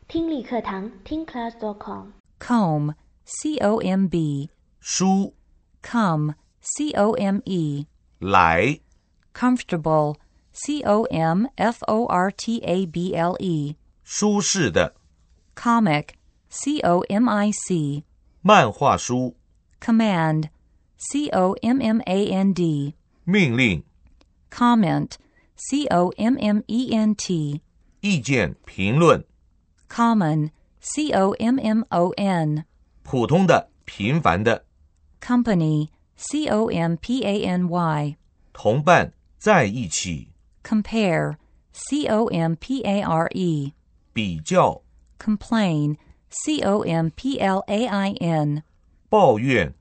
听力课堂听 class.com Comb, C-O-M-B. 书 Come, C-O-M-E. 来 Comfortable, C-O-M-F-O-R-T-A-B-L-E. 舒适的 Comic, C-O-M-I-C. 漫画书 Command, C-O-M-M-A-N-D. 命令 Comment, C-O-M-M-E-N-T. 意见评论 Common, C-O-M-M-O-N. 普通的平凡的 Company, C-O-M-P-A-N-Y. 同伴在一起 Compare, C-O-M-P-A-R-E. 比较 Complain, C-O-M-P-L-A-I-N. 抱怨